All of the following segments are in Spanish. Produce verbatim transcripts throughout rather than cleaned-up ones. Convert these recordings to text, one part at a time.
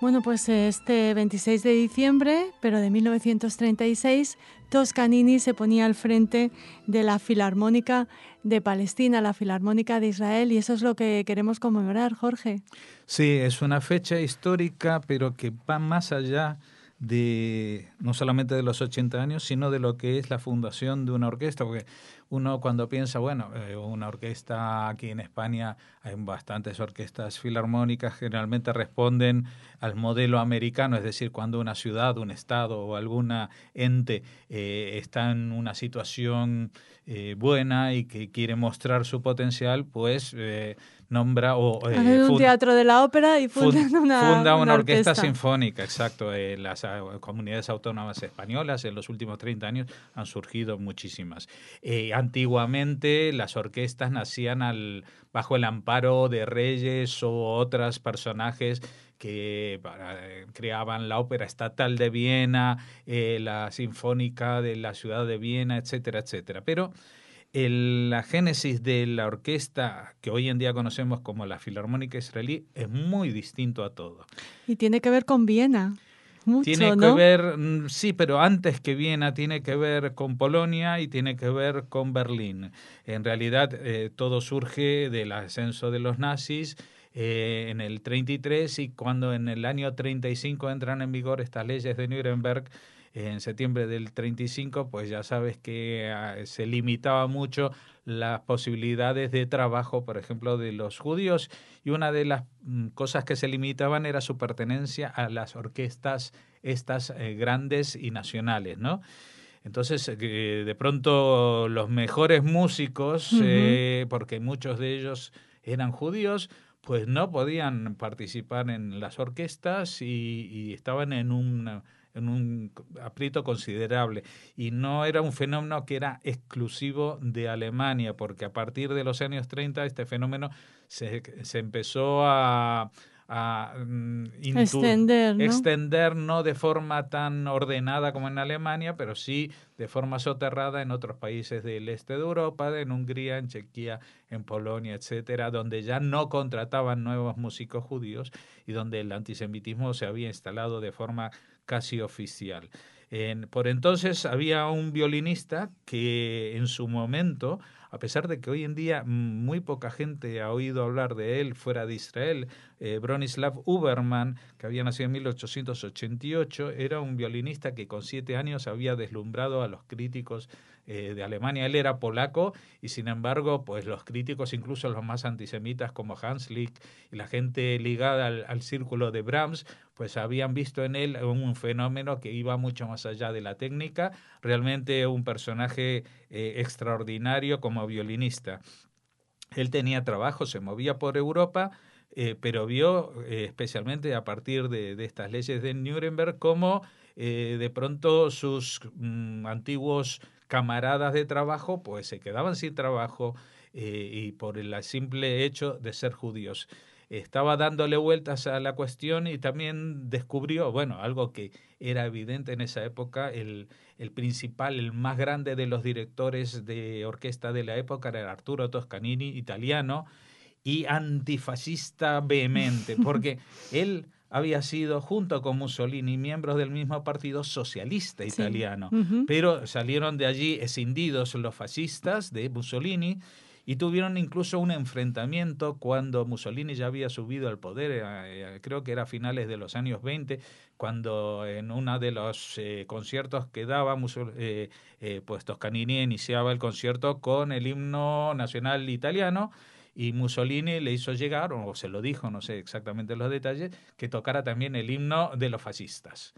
Bueno, pues este veintiséis de diciembre, pero de mil novecientos treinta y seis, Toscanini se ponía al frente de la Filarmónica de Palestina, la Filarmónica de Israel, y eso es lo que queremos conmemorar, Jorge. Sí, es una fecha histórica, pero que va más allá de no solamente de los ochenta años, sino de lo que es la fundación de una orquesta, porque uno cuando piensa, bueno, eh, una orquesta aquí en España, hay bastantes orquestas filarmónicas, generalmente responden al modelo americano, es decir, cuando una ciudad, un estado o alguna ente eh, está en una situación eh, buena y que quiere mostrar su potencial, pues eh, nombra o eh, Hacen un fund, teatro de la ópera y fundan fund, una, funda una, una orquesta, orquesta sinfónica, exacto. Eh, las uh, comunidades autónomas españolas en los últimos treinta años han surgido muchísimas. Eh, antiguamente las orquestas nacían al, bajo el amparo de reyes o otros personajes que eh, creaban la ópera estatal de Viena, eh, la sinfónica de la ciudad de Viena, etcétera, etcétera. Pero el, la génesis de la orquesta que hoy en día conocemos como la Filarmónica Israelí es muy distinto a todo. Y tiene que ver con Viena. Mucho, tiene que ¿no? ver, sí, pero antes que Viena tiene que ver con Polonia y tiene que ver con Berlín. En realidad eh, todo surge del ascenso de los nazis eh, en el treinta y tres, y cuando en el año treinta y cinco entran en vigor estas leyes de Nuremberg, en septiembre del treinta y cinco, pues ya sabes que uh, se limitaba mucho las posibilidades de trabajo, por ejemplo, de los judíos, y una de las mm, cosas que se limitaban era su pertenencia a las orquestas estas eh, grandes y nacionales, ¿no? Entonces, eh, de pronto los mejores músicos, uh-huh. eh, porque muchos de ellos eran judíos, pues no podían participar en las orquestas y, y estaban en un... en un aprieto considerable, y no era un fenómeno que era exclusivo de Alemania, porque a partir de los años treinta este fenómeno se, se empezó a, a intu- extender, ¿no? extender, no de forma tan ordenada como en Alemania, pero sí de forma soterrada en otros países del este de Europa, en Hungría, en Chequia, en Polonia, etcétera, donde ya no contrataban nuevos músicos judíos y donde el antisemitismo se había instalado de forma casi oficial. En, por entonces había un violinista que en su momento, a pesar de que hoy en día muy poca gente ha oído hablar de él fuera de Israel, eh, Bronislaw Uberman, que había nacido en mil ochocientos ochenta y ocho, era un violinista que con siete años había deslumbrado a los críticos eh, de Alemania. Él era polaco y sin embargo, pues los críticos, incluso los más antisemitas como Hans Lick y la gente ligada al, al círculo de Brahms, pues habían visto en él un fenómeno que iba mucho más allá de la técnica, realmente un personaje eh, extraordinario como violinista. Él tenía trabajo, se movía por Europa, eh, pero vio, eh, especialmente a partir de, de estas leyes de Nuremberg, cómo eh, de pronto sus mm, antiguos camaradas de trabajo pues se quedaban sin trabajo eh, y por el simple hecho de ser judíos. Estaba dándole vueltas a la cuestión y también descubrió, bueno, algo que era evidente en esa época, el, el principal, el más grande de los directores de orquesta de la época era Arturo Toscanini, italiano, y antifascista vehemente, porque él había sido, junto con Mussolini, miembros del mismo partido socialista italiano, sí. uh-huh. pero salieron de allí escindidos los fascistas de Mussolini, y tuvieron incluso un enfrentamiento cuando Mussolini ya había subido al poder, eh, creo que era a finales de los años veinte, cuando en uno de los eh, conciertos que daba, eh, eh, pues Toscanini iniciaba el concierto con el himno nacional italiano, y Mussolini le hizo llegar, o se lo dijo, no sé exactamente los detalles, que tocara también el himno de los fascistas.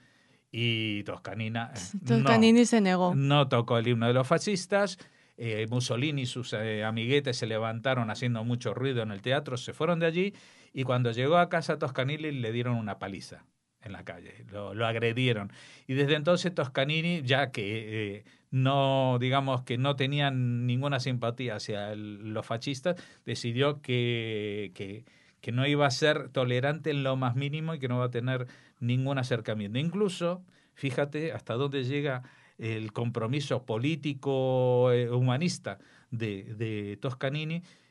Y Toscanina eh, Toscanini no, se negó. no tocó el himno de los fascistas. Eh, Mussolini y sus eh, amiguetes se levantaron haciendo mucho ruido en el teatro, se fueron de allí, y cuando llegó a casa Toscanini le dieron una paliza en la calle, lo, lo agredieron. Y desde entonces Toscanini, ya que eh, no, digamos que no tenían ninguna simpatía hacia el, los fascistas, decidió que, que, que no iba a ser tolerante en lo más mínimo y que no iba a tener ningún acercamiento. Incluso, fíjate hasta dónde llega el compromiso político eh, humanista de, de Toscanini,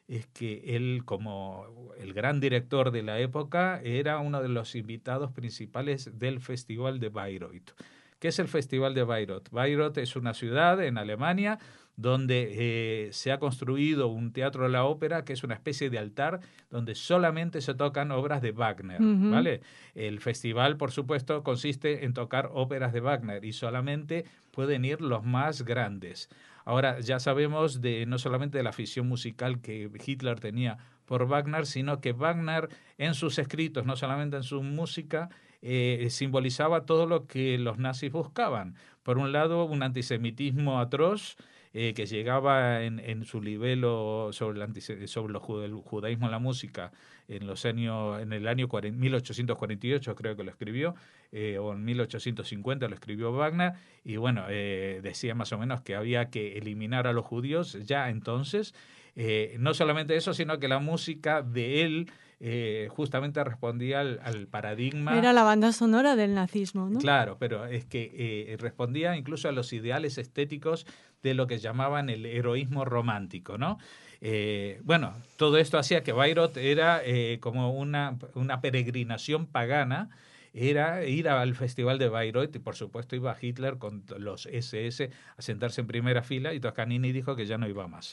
es que él, como el gran director de la época, era uno de los invitados principales del Festival de Bayreuth. ¿Qué es el Festival de Bayreuth? Bayreuth es una ciudad en Alemania donde eh, se ha construido un teatro de la ópera que es una especie de altar donde solamente se tocan obras de Wagner, uh-huh. ¿vale? El festival, por supuesto, consiste en tocar óperas de Wagner y solamente pueden ir los más grandes. Ahora, ya sabemos de no solamente de la afición musical que Hitler tenía por Wagner, sino que Wagner en sus escritos, no solamente en su música, eh, simbolizaba todo lo que los nazis buscaban. Por un lado, un antisemitismo atroz, Eh, que llegaba en, en su libelo sobre, el, sobre los, el judaísmo en la música en los años en el año mil ochocientos cuarenta y ocho, creo que lo escribió, eh, o en mil ochocientos cincuenta lo escribió Wagner, y bueno, eh, decía más o menos que había que eliminar a los judíos ya entonces. Eh, no solamente eso, sino que la música de él eh, justamente respondía al, al paradigma. Era la banda sonora del nazismo, ¿no? Claro, pero es que eh, respondía incluso a los ideales estéticos de lo que llamaban el heroísmo romántico, ¿no? Eh, bueno, todo esto hacía que Bayreuth era eh, como una, una peregrinación pagana, era ir al Festival de Bayreuth, y por supuesto iba Hitler con los ese ese a sentarse en primera fila, y Toscanini dijo que ya no iba más.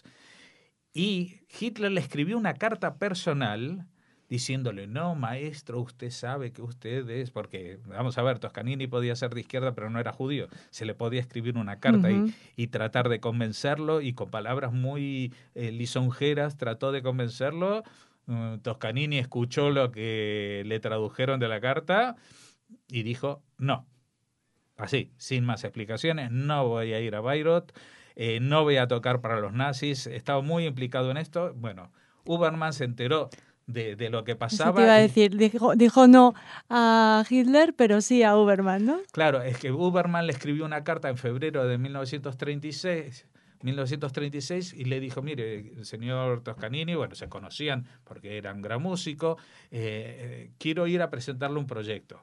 Y Hitler le escribió una carta personal diciéndole, no, maestro, usted sabe que usted es, porque, vamos a ver, Toscanini podía ser de izquierda, pero no era judío, se le podía escribir una carta uh-huh. y, y tratar de convencerlo, y con palabras muy eh, lisonjeras trató de convencerlo. Uh, Toscanini escuchó lo que le tradujeron de la carta y dijo, no, así, sin más explicaciones, no voy a ir a Bayreuth, eh, no voy a tocar para los nazis, estaba muy implicado en esto. Bueno, Huberman se enteró De, de lo que pasaba. Eso te iba a decir, dijo, dijo no a Hitler, pero sí a Huberman, ¿no? Claro, es que Huberman le escribió una carta en febrero de mil novecientos treinta y seis, mil novecientos treinta y seis y le dijo, mire, el señor Toscanini, bueno, se conocían porque era un gran músico, eh, quiero ir a presentarle un proyecto.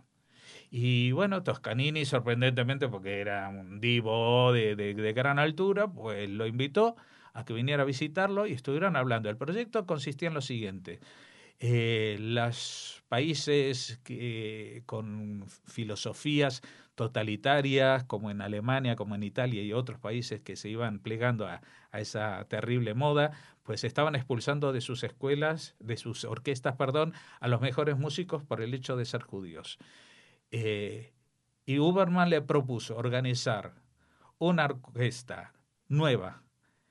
Y bueno, Toscanini, sorprendentemente, porque era un divo de, de, de gran altura, pues lo invitó a que viniera a visitarlo y estuvieron hablando. El proyecto consistía en lo siguiente. Eh, los países que, con filosofías totalitarias, como en Alemania, como en Italia y otros países que se iban plegando a, a esa terrible moda, pues estaban expulsando de sus escuelas, de sus orquestas, perdón, a los mejores músicos por el hecho de ser judíos. Eh, y Huberman le propuso organizar una orquesta nueva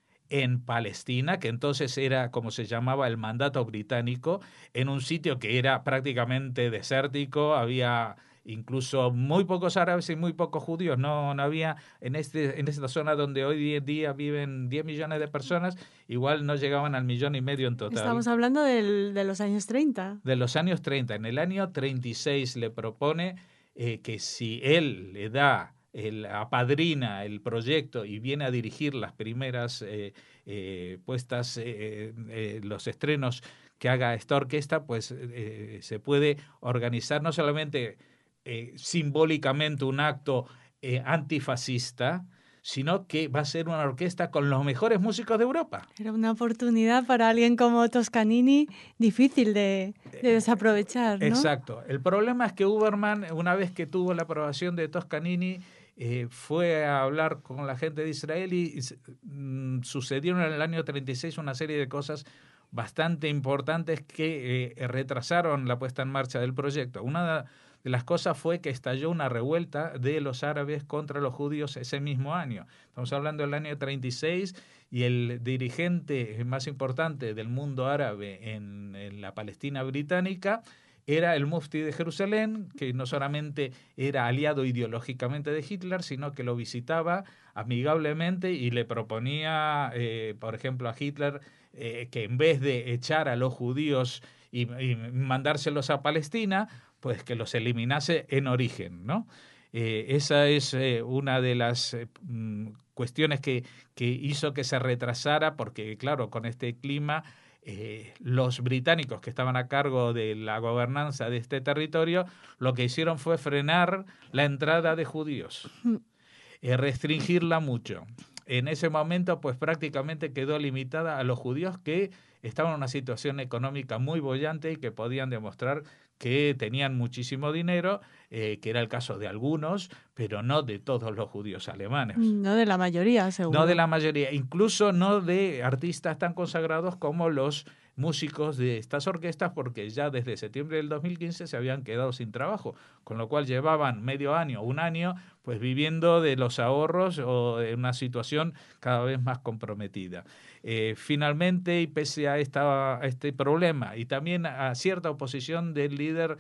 en Palestina, que entonces era como se llamaba el mandato británico, en un sitio que era prácticamente desértico, había incluso muy pocos árabes y muy pocos judíos, no, no había en, este, en esta zona donde hoy en día viven diez millones de personas, igual no llegaban al millón y medio en total. Estamos hablando del, de los años treinta. De los años treinta. En el año treinta y seis le propone eh, que si él le da el apadrina el proyecto y viene a dirigir las primeras eh, eh, puestas, eh, eh, los estrenos que haga esta orquesta, pues eh, se puede organizar no solamente eh, simbólicamente un acto eh, antifascista, sino que va a ser una orquesta con los mejores músicos de Europa. Era una oportunidad para alguien como Toscanini difícil de, de desaprovechar, ¿no? Exacto. El problema es que Huberman, una vez que tuvo la aprobación de Toscanini, eh, fue a hablar con la gente de Israel y, y mm, sucedieron en el año treinta y seis una serie de cosas bastante importantes que eh, retrasaron la puesta en marcha del proyecto. Una de las cosas fue que estalló una revuelta de los árabes contra los judíos ese mismo año. Estamos hablando del año treinta y seis y el dirigente más importante del mundo árabe en, en la Palestina británica era el mufti de Jerusalén, que no solamente era aliado ideológicamente de Hitler, sino que lo visitaba amigablemente y le proponía, eh, por ejemplo, a Hitler eh, que en vez de echar a los judíos y, y mandárselos a Palestina, pues que los eliminase en origen, ¿no? Eh, esa es eh, una de las eh, cuestiones que, que hizo que se retrasara, porque claro, con este clima, eh, los británicos que estaban a cargo de la gobernanza de este territorio, lo que hicieron fue frenar la entrada de judíos, eh, restringirla mucho. en ese momento pues prácticamente quedó limitada a los judíos que estaban en una situación económica muy boyante y que podían demostrar que tenían muchísimo dinero, eh, que era el caso de algunos, pero no de todos los judíos alemanes. No de la mayoría, seguro. No de la mayoría, incluso no de artistas tan consagrados como los músicos de estas orquestas, porque ya desde septiembre del dos mil quince se habían quedado sin trabajo, con lo cual llevaban medio año, un año, pues viviendo de los ahorros o de una situación cada vez más comprometida. Eh, finalmente, y pese a, esta, a este problema y también a cierta oposición del líder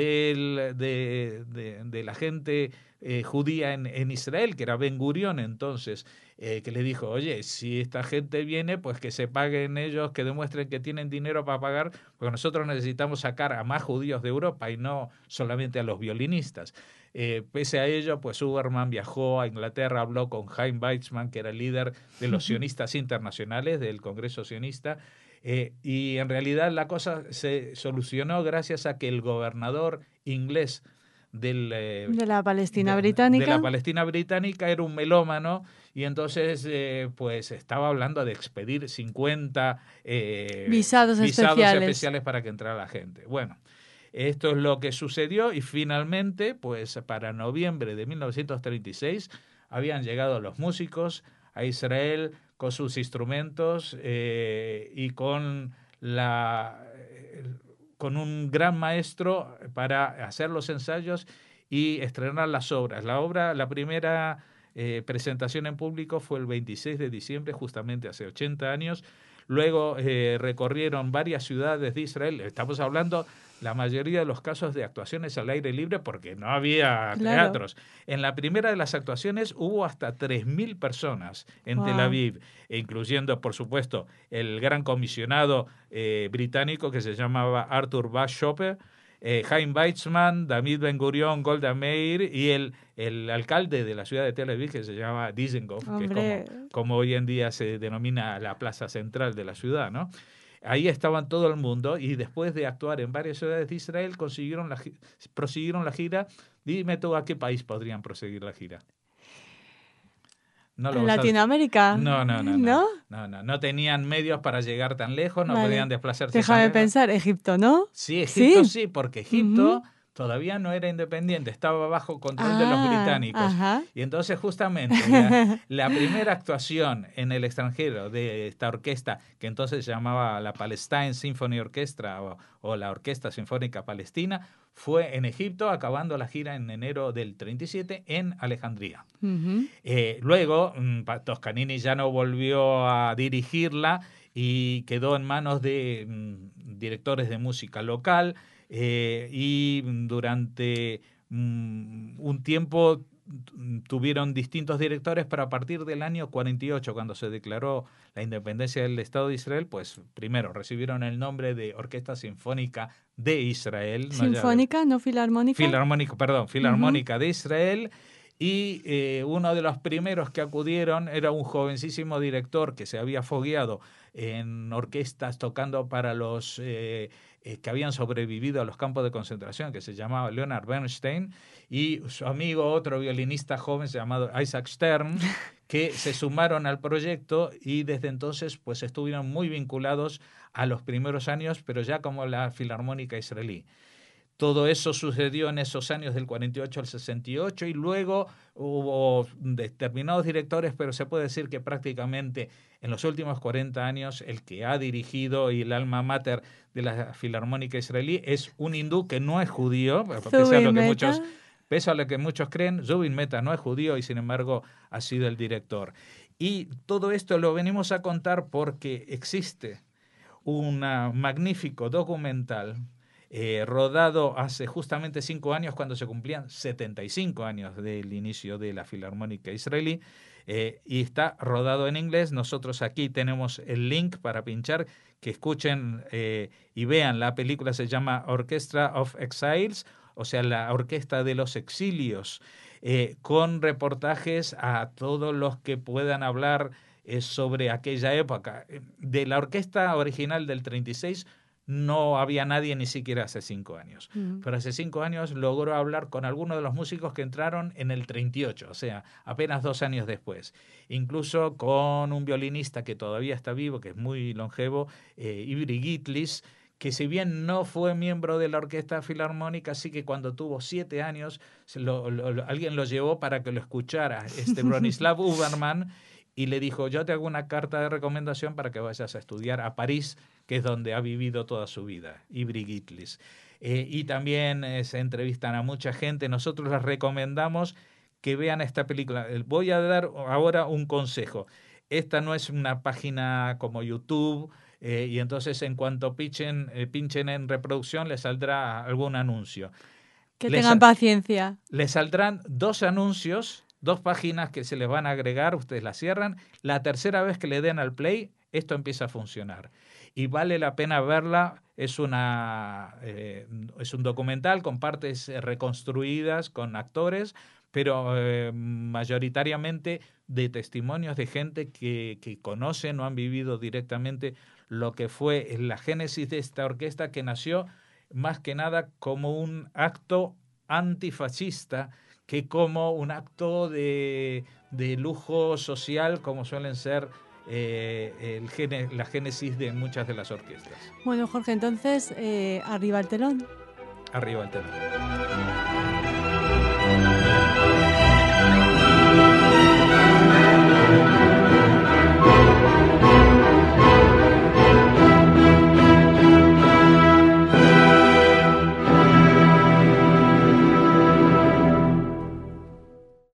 del, de, de, de la gente eh, judía en, en Israel, que era Ben Gurión entonces, eh, que le dijo, oye, si esta gente viene, pues que se paguen ellos, que demuestren que tienen dinero para pagar, porque nosotros necesitamos sacar a más judíos de Europa y no solamente a los violinistas. Eh, pese a ello, pues Huberman viajó a Inglaterra, habló con Chaim Weizmann, que era el líder de los sionistas internacionales del Congreso sionista, eh, y en realidad la cosa se solucionó gracias a que el gobernador inglés del, eh, de la Palestina de, británica de la Palestina británica era un melómano y entonces eh, pues estaba hablando de expedir cincuenta eh, visados, visados especiales. especiales para que entrara la gente. Bueno, esto es lo que sucedió y finalmente, pues para noviembre de mil novecientos treinta y seis habían llegado los músicos a Israel con sus instrumentos eh, y con la eh, con un gran maestro para hacer los ensayos y estrenar las obras. La obra, la primera eh, presentación en público fue el veintiséis de diciembre, justamente hace ochenta años. Luego eh, recorrieron varias ciudades de Israel. Estamos hablando la mayoría de los casos de actuaciones al aire libre porque no había claro. teatros. En la primera de las actuaciones hubo hasta tres mil personas en wow. Tel Aviv, incluyendo, por supuesto, el gran comisionado eh, británico que se llamaba Arthur Weishaupt, eh, Chaim Weizmann, David Ben Gurión, Golda Meir y el, el alcalde de la ciudad de Tel Aviv que se llama Dizengoff, que es como, como hoy en día se denomina la plaza central de la ciudad, ¿no? Ahí estaban todo el mundo y después de actuar en varias ciudades de Israel consiguieron la, prosiguieron la gira. Dime tú a qué país podrían proseguir la gira. No ¿En Latinoamérica? A... No, no, no, no, no, no. No tenían medios para llegar tan lejos, no vale. podían desplazarse Déjame tan lejos. pensar, Egipto, ¿no? Sí, Egipto sí, sí porque Egipto... Uh-huh. todavía no era independiente, estaba bajo control ah, de los británicos. Ajá. Y entonces justamente la, la primera actuación en el extranjero de esta orquesta, que entonces se llamaba la Palestine Symphony Orchestra o, o la Orquesta Sinfónica Palestina, fue en Egipto, acabando la gira en enero del treinta y siete en Alejandría. Uh-huh. Eh, luego, Toscanini ya no volvió a dirigirla y quedó en manos de mm, directores de música local. Eh, y durante um, un tiempo tuvieron distintos directores, pero a partir del año cuarenta y ocho, cuando se declaró la independencia del Estado de Israel, pues primero recibieron el nombre de Orquesta Sinfónica de Israel. ¿Sinfónica, no, no filarmónica? Filarmónica, perdón, Filarmónica uh-huh. de Israel. Y eh, uno de los primeros que acudieron era un jovencísimo director que se había fogueado en orquestas tocando para los eh, eh, que habían sobrevivido a los campos de concentración, que se llamaba Leonard Bernstein, y su amigo, otro violinista joven llamado Isaac Stern, que se sumaron al proyecto y desde entonces pues estuvieron muy vinculados a los primeros años, pero ya como la Filarmónica israelí. Todo eso sucedió en esos años del cuarenta y ocho al sesenta y ocho y luego hubo determinados directores, pero se puede decir que prácticamente en los últimos cuarenta años el que ha dirigido y el alma mater de la Filarmónica israelí es un hindú que no es judío, pese a lo que muchos, pese a lo que muchos creen. Zubin Mehta no es judío y sin embargo ha sido el director. Y todo esto lo venimos a contar porque existe un magnífico documental Eh, rodado hace justamente cinco años, cuando se cumplían setenta y cinco años del inicio de la Filarmónica israelí, eh, y está rodado en inglés. Nosotros aquí tenemos el link para pinchar, que escuchen eh, y vean. La película se llama Orchestra of Exiles, o sea, la Orquesta de los Exilios, eh, con reportajes a todos los que puedan hablar eh, sobre aquella época. De la orquesta original del treinta y seis no había nadie ni siquiera hace cinco años. Mm. Pero hace cinco años logró hablar con algunos de los músicos que entraron en el treinta y ocho, o sea, apenas dos años después. Incluso con un violinista que todavía está vivo, que es muy longevo, eh, Ivry Gitlis, que si bien no fue miembro de la Orquesta Filarmónica, sí que cuando tuvo siete años, se lo, lo, lo, alguien lo llevó para que lo escuchara, este Bronislaw Uberman, y le dijo, yo te hago una carta de recomendación para que vayas a estudiar a París, que es donde ha vivido toda su vida, Ivry Gitlis. Eh, y también eh, se entrevistan a mucha gente. Nosotros les recomendamos que vean esta película. Voy a dar ahora un consejo. Esta no es una página como YouTube, eh, y entonces en cuanto pinchen, eh, pinchen en reproducción les saldrá algún anuncio. Que les tengan paciencia. Les saldrán dos anuncios, dos páginas que se les van a agregar, ustedes las cierran. La tercera vez que le den al play, esto empieza a funcionar. Y vale la pena verla. Es, una, eh, es un documental con partes reconstruidas, con actores, pero eh, mayoritariamente de testimonios de gente que, que conocen o han vivido directamente lo que fue la génesis de esta orquesta, que nació más que nada como un acto antifascista que como un acto de, de lujo social, como suelen ser eh, el gene, la génesis de muchas de las orquestas. Bueno, Jorge, entonces, eh, arriba el telón. Arriba el telón.